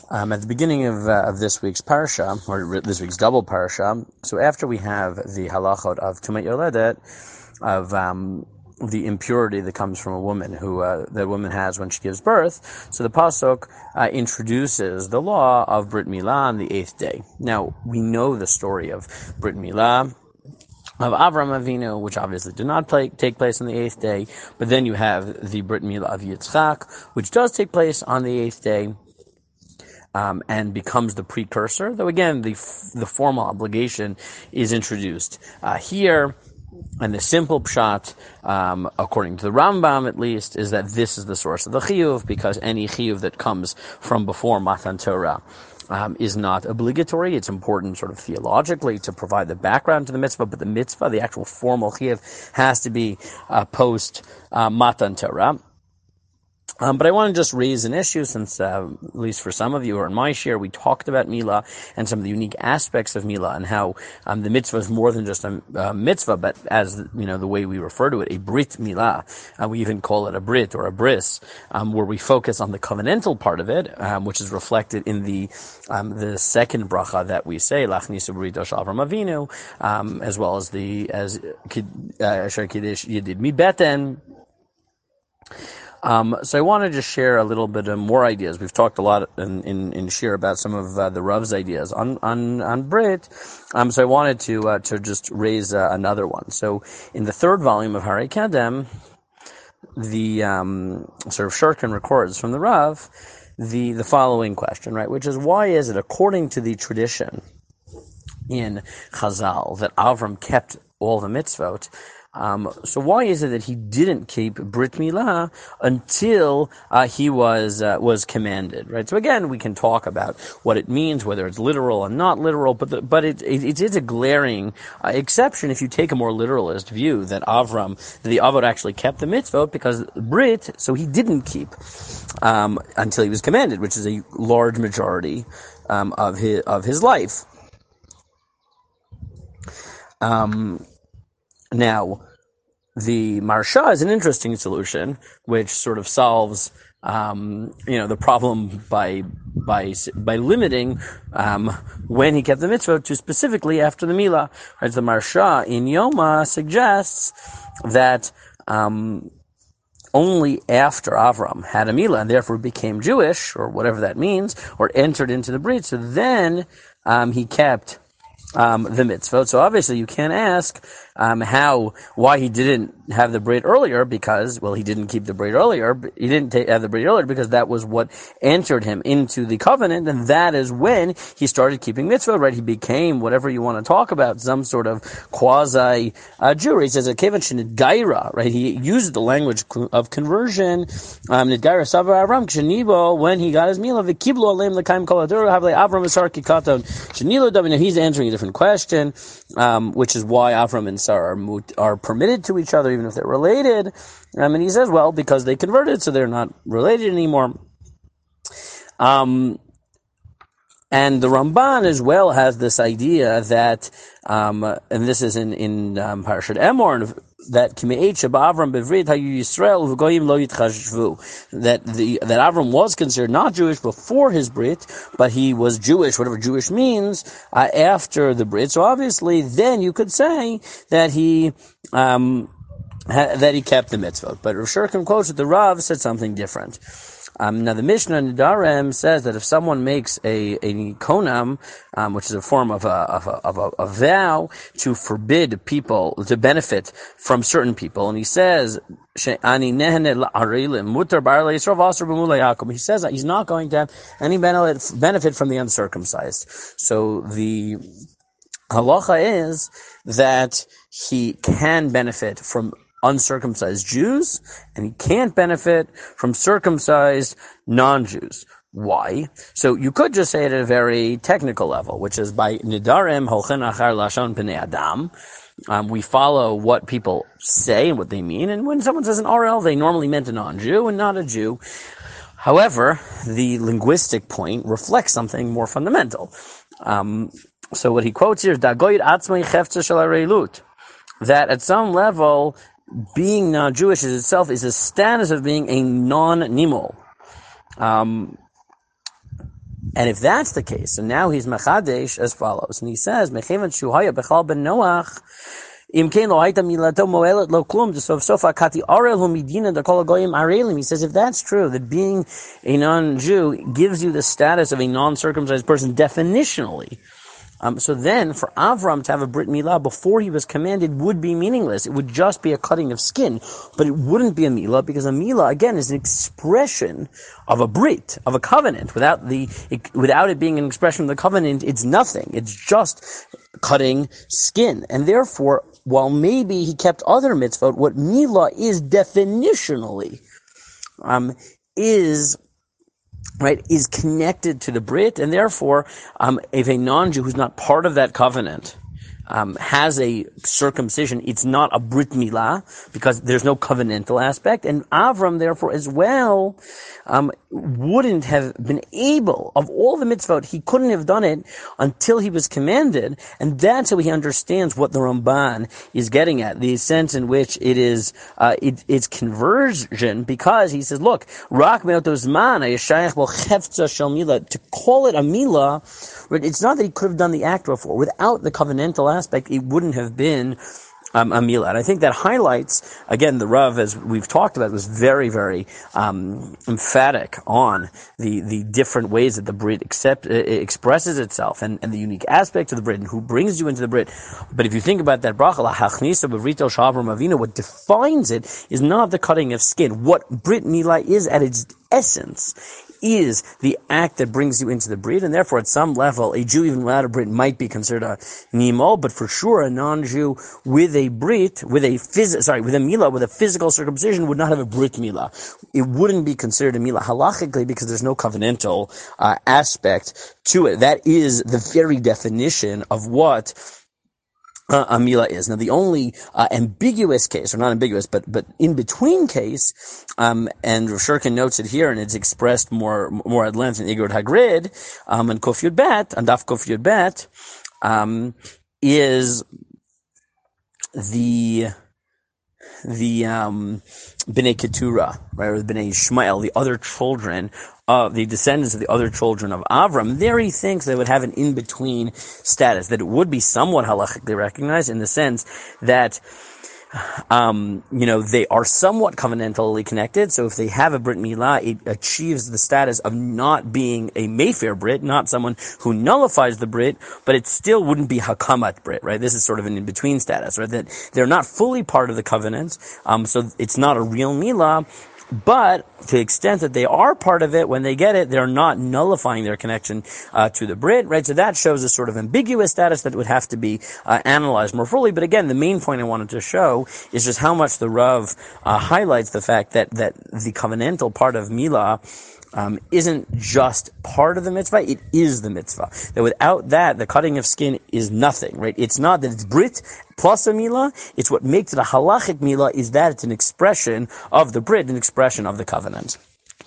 At the beginning of this week's parsha, or this week's double parsha, so after we have the halachot of Tumat Yoledet, of the impurity that comes from a woman who the woman has when she gives birth, so the pasuk introduces the law of Brit Milah on the 8th day. Now, we know the story of Brit Milah, of Avram Avinu, which obviously did not take place on the 8th day, but then you have the Brit Milah of Yitzchak, which does take place on the 8th day, and becomes the precursor, though again, the formal obligation is introduced here. And the simple pshat, according to the Rambam at least, is that this is the source of the chiyuv, because any chiyuv that comes from before Matan Torah is not obligatory. It's important sort of theologically to provide the background to the mitzvah, but the mitzvah, the actual formal chiyuv, has to be post Matan Torah. But I want to just raise an issue, since at least for some of you, or in my share, we talked about Milah and some of the unique aspects of Milah, and how the mitzvah is more than just a mitzvah, but as the way we refer to it, a Brit Milah. We even call it a Brit or a bris, where we focus on the covenantal part of it, which is reflected in the second bracha that we say, Lachnisu Brito Shel Avram Avinu, as well as Asher Kiddush Yedid Mi Beten. So I want to just share a little bit of more ideas. We've talked a lot in share about some of the Rav's ideas on Brit. So I wanted to just raise another one. So in the third volume of Harei Kadem, the sort of Shurkin records from the Rav the following question, right? Which is, why is it, according to the tradition in Chazal, that Avram kept all the mitzvot? So why is it that he didn't keep Brit Milah until he was commanded, right? So again, we can talk about what it means, whether it's literal or not literal, but it is a glaring exception if you take a more literalist view that the Avot actually kept the mitzvot, because Brit, so he didn't keep until he was commanded, which is a large majority of his life. Now, the Marsha is an interesting solution, which sort of solves, the problem by limiting when he kept the mitzvah to specifically after the Milah. Right? The Marsha in Yoma suggests that only after Avram had a Milah and therefore became Jewish, or whatever that means, or entered into the Brit, so then he kept the mitzvot. So obviously you can't ask why he didn't have the Brit earlier, because, he didn't keep the Brit earlier. He didn't have the Brit earlier because that was what entered him into the covenant, and that is when he started keeping mitzvah, right? He became, whatever you want to talk about, some sort of quasi-Jew. He says, Nidgaira, right? He used the language of conversion. Nidgaira Sava Avram, Kshenibo, when he got his Milah, V'kiblo Aleim L'kaim Kol HaTorah, Havle Avram Asar Kikaton, Shenilo Davina. He's answering a different question, which is why Avram and Sarah are permitted to each other, even if they're related. And he says, because they converted, so they're not related anymore. And the Ramban as well has this idea that, and this is in Parashat Emor, that that Avram was considered not Jewish before his Brit, but he was Jewish, whatever Jewish means, after the Brit. So obviously, then you could say that he kept the mitzvah. But Rav Shurkin quotes that the Rav said something different. Now the Mishnah Nedarim says that if someone makes a konam, which is a form of a vow to forbid people to benefit from certain people, and he says he says that he's not going to have any benefit from the uncircumcised. So the halacha is that he can benefit from uncircumcised Jews, and he can't benefit from circumcised non-Jews. Why? So you could just say it at a very technical level, which is by nidarim holchen achar lashon pnei adam. We follow what people say and what they mean, and when someone says an RL, they normally meant a non-Jew and not a Jew. However, the linguistic point reflects something more fundamental. So what he quotes here is dagoyed atzmei chefza shel hareilut, that at some level, being non-Jewish itself is a status of being a non-nimol. And if that's the case, so now he's mechadesh as follows, and he says, "Mechevan shuhaya bechal ben Noach, im kein lo hayta milato moelet lo klum desof sofa kati arel hu midina dekol goyim arelim." He says, if that's true, that being a non-Jew gives you the status of a non-circumcised person definitionally, so then, for Avram to have a Brit Milah before he was commanded would be meaningless. It would just be a cutting of skin, but it wouldn't be a Milah, because a Milah, again, is an expression of a Brit, of a covenant. Without it being an expression of the covenant, it's nothing. It's just cutting skin. And therefore, while maybe he kept other mitzvot, what Milah is definitionally, is connected to the Brit, and therefore, if a non-Jew who's not part of that covenant has a circumcision, it's not a Brit Milah, because there's no covenantal aspect, and Avram, therefore, as well, wouldn't have been able, of all the mitzvot, he couldn't have done it until he was commanded, and that's how he understands what the Ramban is getting at, the sense in which it is, it's conversion, because he says, look, Rak me'otos man, to call it a milah, it's not that he could have done the act before. Without the covenantal aspect, it wouldn't have been a milah. And I think that highlights, again, the Rav, as we've talked about, was very, very emphatic on the different ways that the Brit expresses itself, and the unique aspects of the Brit, and who brings you into the Brit. But if you think about that bracha, hachnisa b'vrito shel Avram Avinu, what defines it is not the cutting of skin. What Brit milah is at its essence is the act that brings you into the Brit, and therefore at some level a Jew even without a Brit might be considered a nimo, but for sure a non-Jew with a Brit, with a milah, with a physical circumcision would not have a Brit milah. It wouldn't be considered a milah halachically because there's no covenantal aspect to it. That is the very definition of what a milah is. Now, the only ambiguous case, or not ambiguous, but in between case, and Rav Shurkin notes it here, and it's expressed more at length in Igor Hagrid, and Kof Yud Bet, and Daf Kof Yud Bet, is the Bnei Keturah, right, or the Bnei Ishmael, the other children of the descendants of the other children of Avram. There he thinks they would have an in-between status, that it would be somewhat halachically recognized in the sense that they are somewhat covenantally connected. So if they have a Brit Milah, it achieves the status of not being a Mayfair Brit, not someone who nullifies the Brit, but it still wouldn't be Hakamat Brit, right? This is sort of an in-between status, right? That they're not fully part of the covenant, so it's not a real Milah, but to the extent that they are part of it, when they get it, they're not nullifying their connection to the Brit, right? So that shows a sort of ambiguous status that would have to be analyzed more fully. But again, the main point I wanted to show is just how much the Rav highlights the fact that the covenantal part of Milah isn't just part of the mitzvah, it is the mitzvah. That without that, the cutting of skin is nothing, right? It's not that it's Brit plus a milah, it's what makes it a halachic milah, is that it's an expression of the Brit, an expression of the covenant.